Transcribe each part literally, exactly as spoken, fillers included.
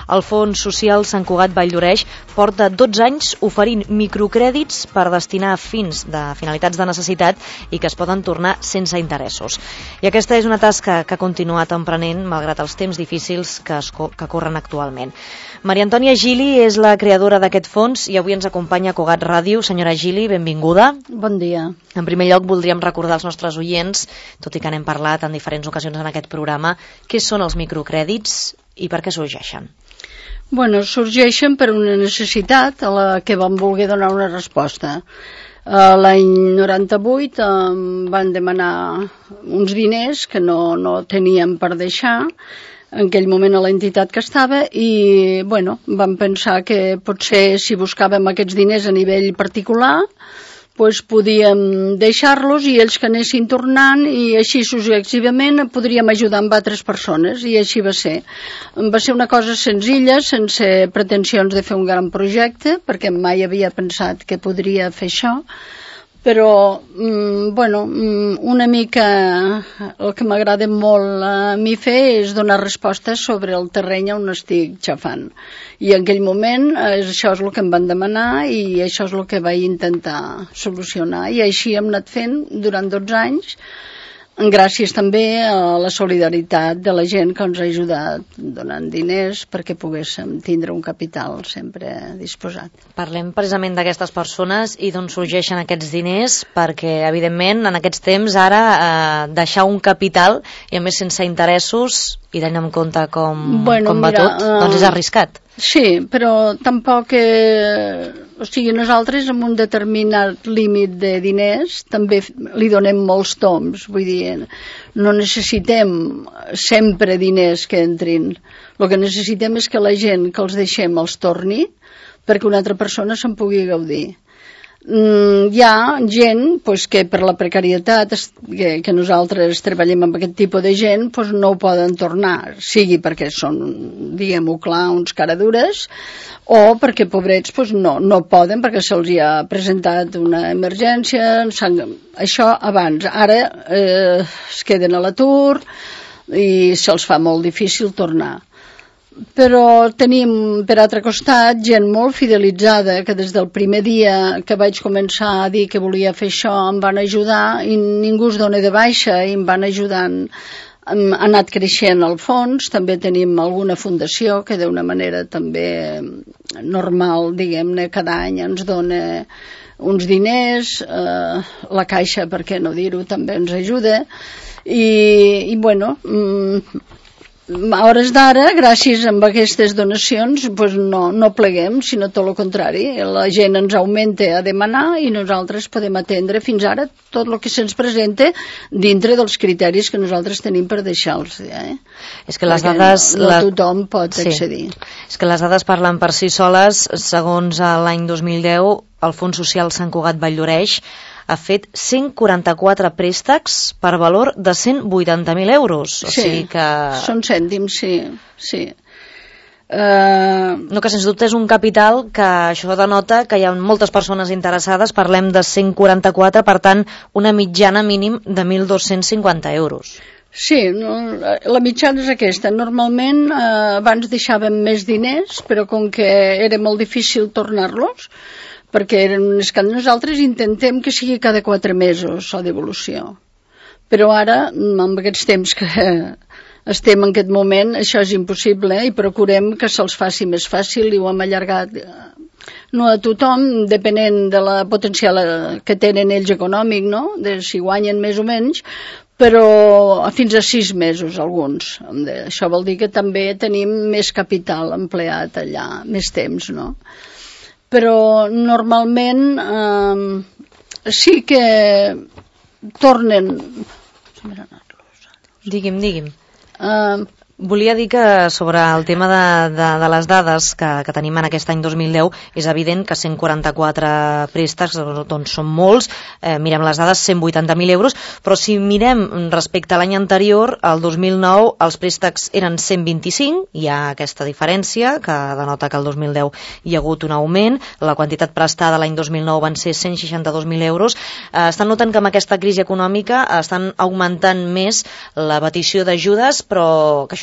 El Fons Social Sant Cugat Valldoreix porta dotze anys oferint microcrèdits per destinar a fins de finalitats de necessitat i que es poden tornar sense interessos. I aquesta és una tasca que ha continuat emprenent malgrat els temps difícils que, es, que corren actualment. Maria Antònia Gili és la creadora d'aquest fons i avui ens acompanya a Cugat Ràdio. Senyora Gili, benvinguda. Bon dia. En primer lloc, voldríem recordar als nostres oients, tot i que n'hem parlat en diferents ocasions en aquest programa, què són els microcrèdits i per què sorgeixen? Bueno, sorgeixen per una necessitat a la que vam voler donar una resposta. L'any noranta-vuit em van demanar uns diners que no, no teníem per deixar en aquell moment a l'entitat que estava i, bueno, vam pensar que potser si buscàvem aquests diners a nivell particular pues podíem deixar-los i ells que anessin tornant i així successivament podríem ajudar amb altres persones i així va ser. Va ser una cosa senzilla, sense pretensions de fer un gran projecte, perquè mai havia pensat que podria fer això, però, mm, bueno, una mica el que m'agrada molt a mi fer és donar respostes sobre el terreny on estic xafant. I en aquell moment això és el que em van demanar i això és el que vaig intentar solucionar. I així hem anat fent durant dotze anys, gràcies també a la solidaritat de la gent que ens ha ajudat donant diners perquè poguéssim tindre un capital sempre disposat. Parlem precisament d'aquestes persones i d'on sorgeixen aquests diners perquè, evidentment, en aquests temps ara eh, deixar un capital i a més sense interessos i tenint en compte com, bueno, com va mira, tot, doncs és arriscat. Sí, però tampoc... Eh, o sigui, nosaltres amb un determinat límit de diners també li donem molts toms, vull dir, no necessitem sempre diners que entrin. El que necessitem és que la gent que els deixem els torni perquè una altra persona se'n pugui gaudir. Mm, hi ha gent pues, que per la precarietat que, que nosaltres treballem amb aquest tipus de gent pues, no ho poden tornar, sigui perquè són, diguem-ho clar, uns caradures o perquè pobrets pues, no, no poden perquè se'ls ha presentat una emergència, això abans, ara eh, es queden a l'atur i se'ls fa molt difícil tornar. Però tenim, per altre costat, gent molt fidelitzada que des del primer dia que vaig començar a dir que volia fer això em van ajudar i ningú es dona de baixa i em van ajudant. Ha anat creixent el fons, també tenim alguna fundació que d'una manera també normal, diguem-ne, cada any ens dona uns diners, eh, la Caixa, per què no dir-ho, també ens ajuda i, i bueno... Mm, a hores d'ara, gràcies a aquestes donacions, pues no, no pleguem, sinó tot el contrari. La gent ens augmenta a demanar i nosaltres podem atendre fins ara tot el que se'ns presenta dintre dels criteris que nosaltres tenim per deixar-los. Eh? És que les dades... No, no tothom pot accedir. Sí. És que les dades parlen per si soles. Segons l'any dos mil deu, el Fons Social Sant Cugat Valldoreix ha fet cent quaranta-quatre préstecs per valor de cent vuitanta mil euros. O sí, sigui que... són cèntims, sí. sí. Uh... No, que sens dubte és un capital que això denota que hi ha moltes persones interessades, parlem de cent quaranta-quatre, per tant, una mitjana mínim de mil dos-cents cinquanta euros. Sí, no, la mitjana és aquesta. Normalment eh, abans deixàvem més diners, però com que era molt difícil tornar-los, perquè és que nosaltres intentem que sigui cada quatre mesos la devolució. Però ara, amb aquests temps que estem en aquest moment, això és impossible i procurem que se'ls faci més fàcil i ho hem allargat. No a tothom, depenent de la potencial que tenen ells econòmic, no? De si guanyen més o menys, però fins a sis mesos alguns. Això vol dir que també tenim més capital empleat allà, més temps, no? Però normalment eh, sí que tornen... Digui'm, digui'm. Uh, Volia dir que sobre el tema de, de, de les dades que, que tenim en aquest any dos mil deu és evident que cent quaranta-quatre préstecs doncs són molts, eh, mirem les dades cent vuitanta mil euros, però si mirem respecte a l'any anterior, el dos mil nou els préstecs eren cent vint-i-cinc, hi ha aquesta diferència que denota que el dos mil deu hi ha hagut un augment, la quantitat prestada l'any dos mil nou van ser cent seixanta-dos mil euros. Eh, estan notant que amb aquesta crisi econòmica estan augmentant més la petició d'ajudes, però que això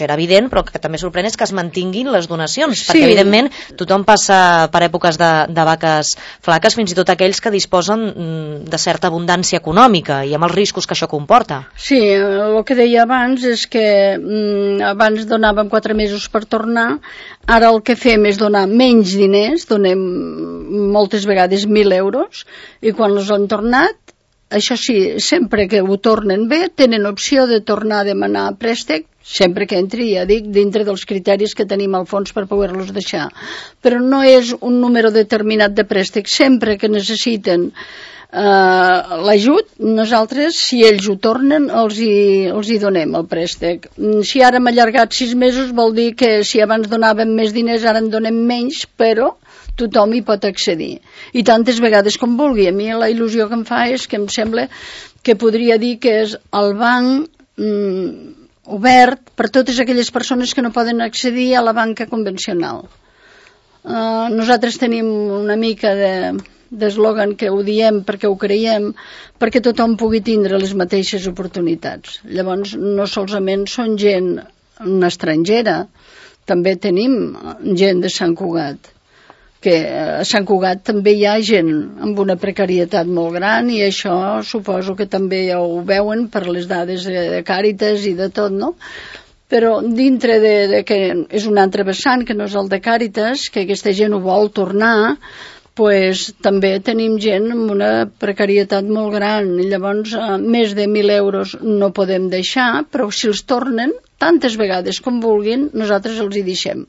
era evident, però que també sorprèn és que es mantinguin les donacions, Sí. perquè evidentment tothom passa per èpoques de, de vaques flaques, fins i tot aquells que disposen mm, de certa abundància econòmica i amb els riscos que això comporta. Sí, el que deia abans és que mm, abans donàvem quatre mesos per tornar, ara el que fem és donar menys diners, donem moltes vegades mil euros, i quan els han tornat, això sí, sempre que ho tornen bé, tenen opció de tornar a demanar préstec, sempre que entri, ja dic, dintre dels criteris que tenim al fons per poder-los deixar. Però no és un número determinat de préstec, sempre que necessiten Uh, l'ajut, nosaltres, si ells ho tornen, els hi, els hi donem el préstec. Si ara hem allargat sis mesos, vol dir que si abans donàvem més diners, ara en donem menys, però tothom hi pot accedir. I tantes vegades com vulgui. A mi la il·lusió que em fa és que em sembla que podria dir que és el banc mm, obert per totes aquelles persones que no poden accedir a la banca convencional. Uh, nosaltres tenim una mica de... d'eslògan que ho diem perquè ho creiem, perquè tothom pugui tindre les mateixes oportunitats. Llavors, no solament són gent estrangera, també tenim gent de Sant Cugat, que a Sant Cugat també hi ha gent amb una precarietat molt gran, i això suposo que també ja ho veuen per les dades de Càritas i de tot, no? Però dintre de, de que és un altre vessant que no és el de Càritas, que aquesta gent ho vol tornar, pues, també tenim gent amb una precarietat molt gran, i llavors eh, més de mil euros no podem deixar, però si els tornen tantes vegades com vulguin, nosaltres els hi deixem.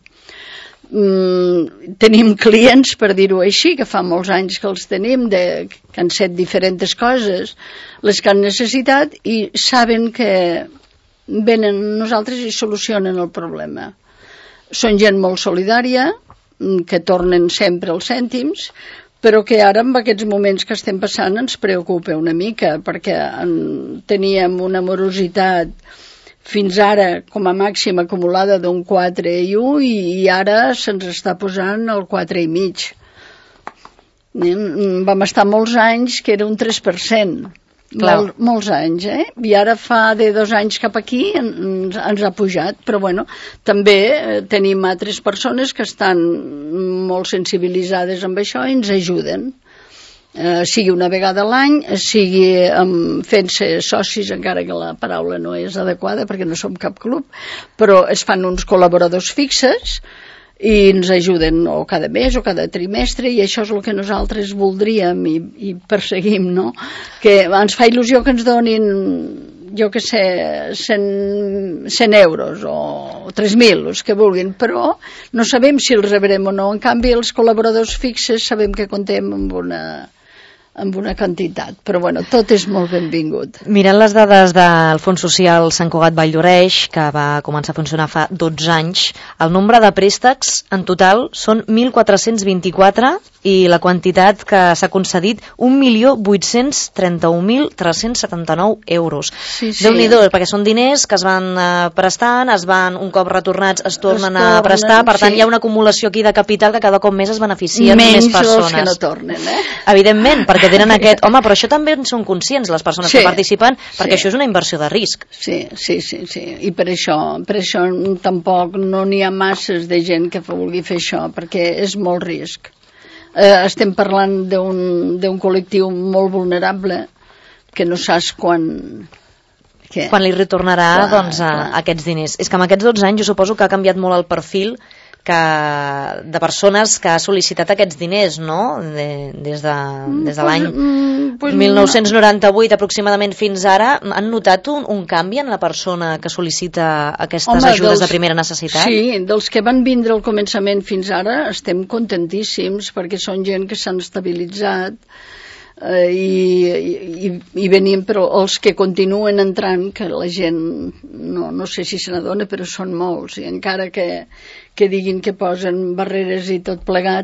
Mm, tenim clients, per dir-ho així, que fa molts anys que els tenim, de, que han set diferents coses, les que han necessitat, i saben que venen nosaltres i solucionen el problema. Són gent molt solidària, que tornen sempre els cèntims, però que ara en aquests moments que estem passant ens preocupa una mica, perquè en, teníem una morositat fins ara com a màxim acumulada d'un quatre i u, i, i ara se'ns està posant el quatre i mig. Vam estar molts anys que era un tres per cent. Mol, molts anys, eh? I ara fa de dos anys cap aquí ens, ens ha pujat, però bueno, també eh, tenim altres persones que estan molt sensibilitzades amb això i ens ajuden, eh, sigui una vegada a l'any, sigui um, fent-se socis, encara que la paraula no és adequada perquè no som cap club, però es fan uns col·laboradors fixes i ens ajuden o cada mes o cada trimestre, i això és el que nosaltres voldríem i, i perseguim, no? Que ens fa il·lusió que ens donin, jo que sé, cent euros o tres mil, els que vulguin, però no sabem si els rebrem o no. En canvi, els col·laboradors fixes sabem que comptem amb una... amb una quantitat, però bueno, tot és molt benvingut. Mirant les dades del Fons Social Sant Cugat Vall d'Oreix, que va començar a funcionar fa dotze anys, el nombre de préstecs en total són mil quatre-cents vint-i-quatre i la quantitat que s'ha concedit un milió vuit-cents trenta-un mil tres-cents setanta-nou euros. Sí, sí. Déu-n'hi-do, perquè són diners que es van eh, prestant, es van, un cop retornats, es tornen es a prestar, per tant sí. hi ha una acumulació aquí de capital que cada cop més es beneficien menys més persones. Menys els que no tornen, eh? Evidentment, perquè tenen aquest... Home, però això també en són conscients les persones sí, que participen, perquè sí. això és una inversió de risc. Sí, sí, sí, sí. I per això, per això tampoc no n'hi ha masses de gent que vulgui fer això, perquè és molt risc. Eh, estem parlant d'un col·lectiu molt vulnerable que no saps quan... Què? Quan li retornarà clar, doncs, a, a aquests diners. És que en aquests dotze anys jo suposo que ha canviat molt el perfil que, de persones que ha sol·licitat aquests diners, no? De, des de, des de l'any pues, pues, mil nou-cents noranta-vuit aproximadament fins ara, han notat un, un canvi en la persona que sol·licita aquestes Home, ajudes dels, de primera necessitat? Sí, dels que van vindre al començament fins ara estem contentíssims perquè són gent que s'han estabilitzat eh, i, i, i venim, però els que continuen entrant, que la gent no, no sé si se n'adona, però són molts, i encara que que diguin que posen barreres i tot plegat,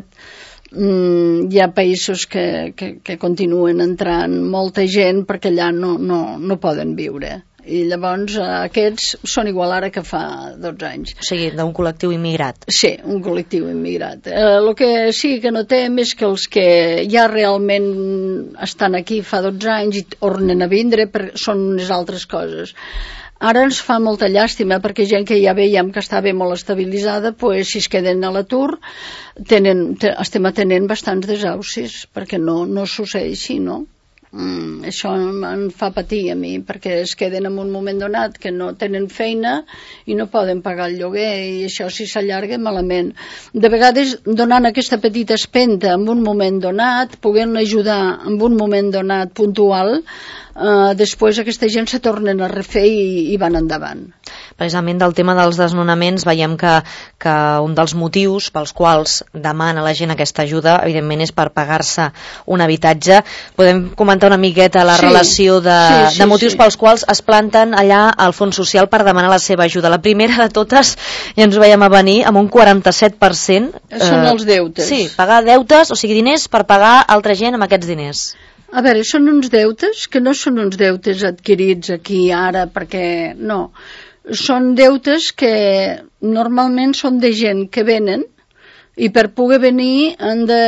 mm, hi ha països que, que, que continuen entrant molta gent perquè allà no, no, no poden viure. I llavors aquests són igual ara que fa dotze anys. O sigui, d'un col·lectiu immigrat. Sí, un col·lectiu immigrat. Eh, el que sí que notem és que els que ja realment estan aquí fa dotze anys i tornen a vindre per, són unes altres coses. Ara ens fa molta llàstima perquè gent que ja veiem que estava molt estabilitzada, pues, si es queden a l'atur, tenen, te, estem atenent bastants desaucis, perquè no, no succeeixi, no? Mm, això em fa patir a mi, perquè es queden en un moment donat que no tenen feina i no poden pagar el lloguer, i això si s'allarga malament. De vegades donant aquesta petita espenta en un moment donat, podent ajudar en un moment donat puntual, eh, després aquesta gent se tornen a refer i, i van endavant. Precisament del tema dels desnonaments veiem que, que un dels motius pels quals demana la gent aquesta ajuda, evidentment, és per pagar-se un habitatge. Podem comentar una miqueta la sí, relació de, sí, sí, de motius sí. pels quals es planten allà al Fons Social per demanar la seva ajuda. La primera de totes, ja ens ho veiem a venir, amb un quaranta-set per cent. Són eh, els deutes. Sí, pagar deutes, o sigui, diners per pagar altra gent amb aquests diners. A veure, són uns deutes que no són uns deutes adquirits aquí ara, perquè no... Són deutes que normalment són de gent que venen i per poder venir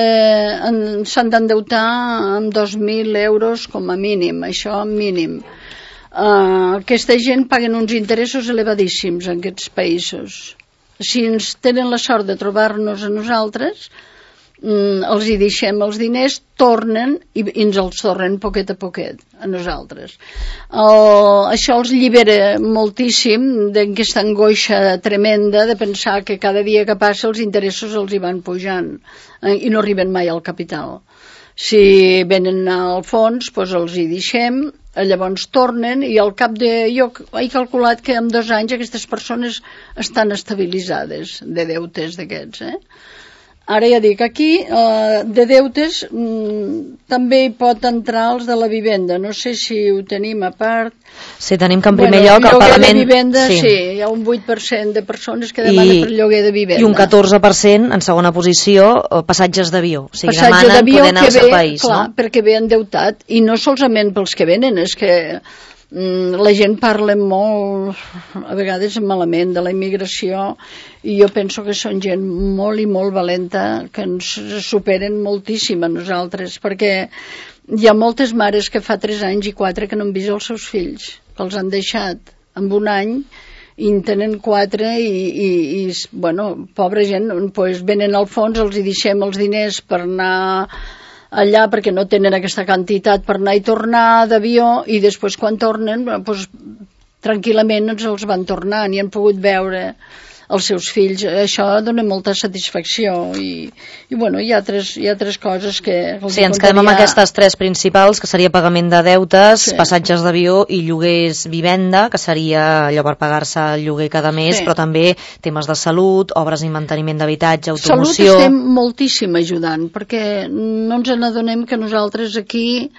s'han d'endeutar amb dos mil euros com a mínim, això mínim. Uh, aquesta gent paguen uns interessos elevadíssims en aquests països. Si ens tenen la sort de trobar-nos a nosaltres, mm, els hi deixem els diners, tornen i, i ens els tornen poquet a poquet a nosaltres. El, això els llibera moltíssim d'aquesta angoixa tremenda de pensar que cada dia que passa els interessos els hi van pujant eh, i no arriben mai al capital. Si venen al fons, doncs els hi deixem, llavors tornen i al cap de... Jo he calculat que en dos anys aquestes persones estan estabilitzades de deutes d'aquests, eh? Ara ja dic, aquí eh, de deutes mm, també hi pot entrar els de la vivenda. No sé si ho tenim a part. Sí, tenim que en primer bueno, lloc el pagament... de vivenda, sí. sí, hi ha un vuit per cent de persones que demanen I, per lloguer de vivenda. I un catorze per cent, en segona posició, passatges d'avió. O sigui, Passatge demanen poder anar al seu ve, país. Clar, no? perquè ve endeutat. I no solament pels que venen, és que... la gent parla molt, a vegades malament, de la immigració, i jo penso que són gent molt i molt valenta, que ens superen moltíssim a nosaltres, perquè hi ha moltes mares que fa tres anys i quatre que no han vist els seus fills, que els han deixat en un any i en tenen quatre i, i, i bueno, pobra gent, pues, venen al fons, els hi deixem els diners per anar allà perquè no tenen aquesta quantitat per anar i tornar d'avió, i després quan tornen doncs, tranquil·lament ens els van tornant i han pogut veure els seus fills. Això dona molta satisfacció i, i bueno, hi ha tres, hi ha tres coses que... Sí, ens quedem amb aquestes tres principals, que seria pagament de deutes, sí. passatges d'avió i lloguers vivenda, que seria allò per pagar-se el lloguer cada mes, sí. però també temes de salut, obres i manteniment d'habitatge, automoció... Salut estem moltíssim ajudant, perquè no ens n'adonem que nosaltres aquí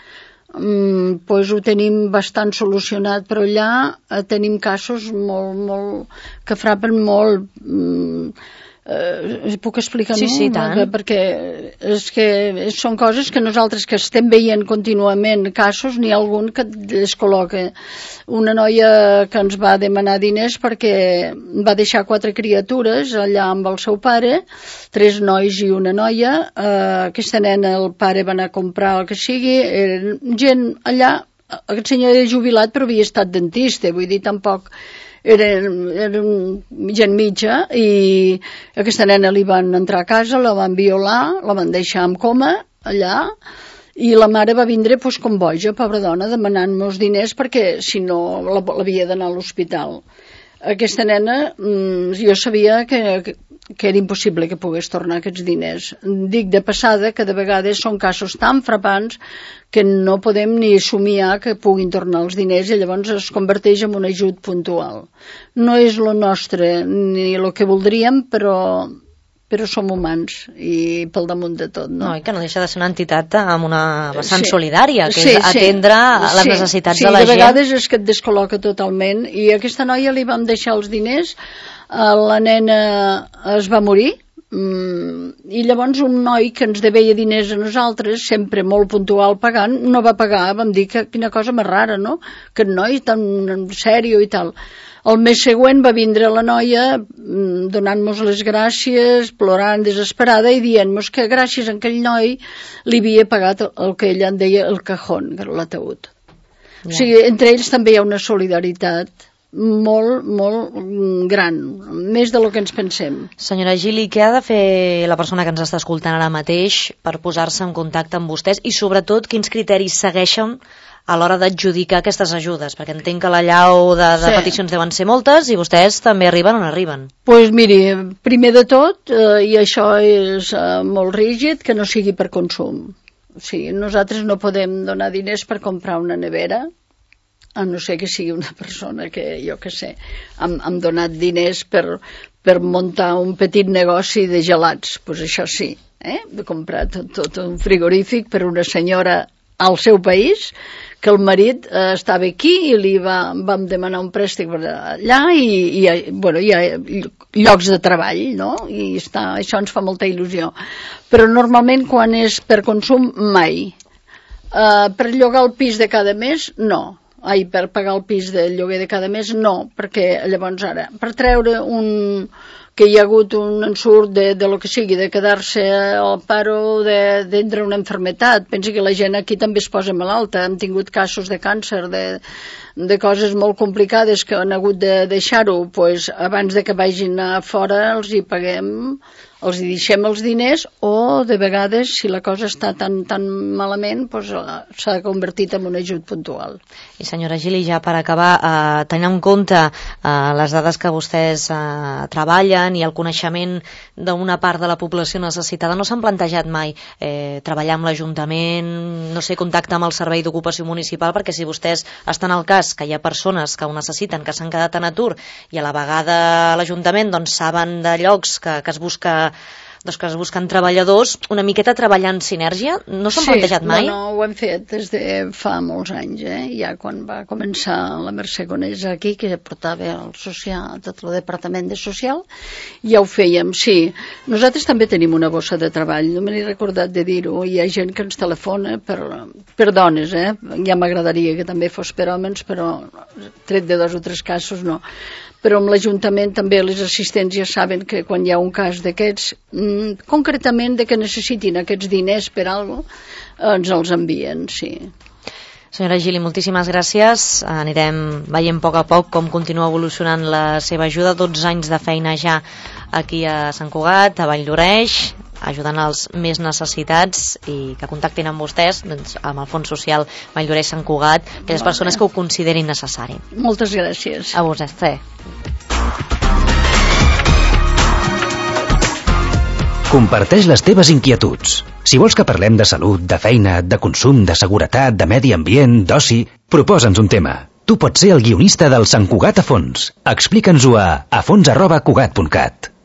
mm, pues ho tenim bastant solucionat, però allà eh, tenim casos molt, molt, que frapen molt. Mm, eh, puc explicar? Sí, no? sí, tant. Perquè és que són coses que nosaltres que estem veient contínuament casos, n'hi ha algun que es col·loca. Una noia que ens va demanar diners perquè va deixar quatre criatures allà amb el seu pare, tres nois i una noia. Eh, aquesta nena, el pare va anar a comprar el que sigui, eren gent allà, aquest senyor era jubilat però havia estat dentista, vull dir, tampoc eren, eren gent mitja, i aquesta nena li van entrar a casa, la van violar, la van deixar en coma allà, i la mare va vindre pues, com boja, pobra dona, demanant-nos diners perquè si no l'havia d'anar a l'hospital. Aquesta nena, jo sabia que, que era impossible que pogués tornar aquests diners. Dic de passada que de vegades són casos tan frapants que no podem ni somiar que puguin tornar els diners i llavors es converteix en un ajut puntual. No és lo nostre ni el que voldríem, però... però som humans i pel damunt de tot, no? No, i que no deixa de ser una entitat amb una vessant sí. solidària, que sí, és atendre sí. les sí. necessitats sí, de la gent. Sí, de vegades és que et descol·loca totalment, i a aquesta noia li vam deixar els diners, la nena es va morir, i llavors un noi que ens deveia diners a nosaltres, sempre molt puntual pagant, no va pagar. Vam dir que quina cosa més rara, no? Aquest noi tan sèrio i tal. El mes següent va vindre la noia donant-nos les gràcies, plorant desesperada i dient-nos que gràcies a aquell noi li havia pagat el que ella en deia el cajón, que era l'ataúd. Ja. O sigui, entre ells també hi ha una solidaritat molt, molt gran, més del que ens pensem. Senyora Gili, què ha de fer la persona que ens està escoltant ara mateix per posar-se en contacte amb vostès i sobretot quins criteris segueixen a l'hora d'adjudicar aquestes ajudes? Perquè entenc que la llau de, de sí. peticions deuen ser moltes i vostès també arriben on arriben. Doncs pues miri, primer de tot, eh, i això és eh, molt rígid, que no sigui per consum. O sigui, nosaltres no podem donar diners per comprar una nevera, a no ser que sigui una persona que, jo què sé, hem, hem donat diners per, per muntar un petit negoci de gelats. Doncs pues això sí, eh? De comprar tot, tot un frigorífic per una senyora al seu país, que el marit eh, estava aquí i li va, vam demanar un préstec per allà i, i, bueno, hi ha llocs de treball, no? I està, això ens fa molta il·lusió. Però normalment quan és per consum, mai. Eh, per llogar el pis de cada mes, no. Ai, per pagar el pis de lloguer de cada mes, no, perquè llavors ara, per treure un, que hi ha hagut un ensurt de, de lo que sigui, de quedar-se al paro, d'entrar una enfermetat, pensi que la gent aquí també es posa malalta, hem tingut casos de càncer, de, de coses molt complicades que han hagut de deixar-ho, pues, abans de que vagin a fora els hi paguem, els hi deixem els diners, o de vegades, si la cosa està tan, tan malament, pues, s'ha convertit en un ajut puntual. I senyora Gili, ja per acabar, eh, tenint en compte eh, les dades que vostès eh, treballen i el coneixement d'una part de la població necessitada, no s'han plantejat mai eh, treballar amb l'Ajuntament, no sé, contactar amb el Servei d'Ocupació Municipal, perquè si vostès estan al cas que hi ha persones que ho necessiten, que s'han quedat en atur, i a la vegada l'Ajuntament doncs, saben de llocs que, que es busca doncs que es busquen treballadors, una miqueta treballar en sinergia, no s'han sí, plantejat mai? Sí, no, no, ho hem fet des de fa molts anys, eh? Ja quan va començar la Mercè Conesa aquí, que portava el social, tot el departament de social, ja ho fèiem, sí. Nosaltres també tenim una bossa de treball, no me n'he recordat de dir-ho, hi ha gent que ens telefona per, per dones, eh? Ja m'agradaria que també fos per homes, però tret de dos o tres casos no. Però amb l'Ajuntament també les assistents ja saben que quan hi ha un cas d'aquests, mm, concretament de que necessitin aquests diners per alguna cosa, ens els envien, sí. Senyora Gili, moltíssimes gràcies. Anirem veient a poc a poc com continua evolucionant la seva ajuda. dotze anys de feina ja aquí a Sant Cugat, a Valldoreix, ajudant els més necessitats, i que contactin amb vostès, doncs, amb el Fons Social Valldoreix Sant Cugat, aquelles vale. persones que ho considerin necessari. Moltes gràcies. A vostè. Comparteix les teves inquietuds. Si vols que parlem de salut, de feina, de consum, de seguretat, de medi ambient, d'oci, proposa'ns un tema. Tu pots ser el guionista del Sant Cugat a fons. Explica'ns-ho a afons arroba cugat punt cat.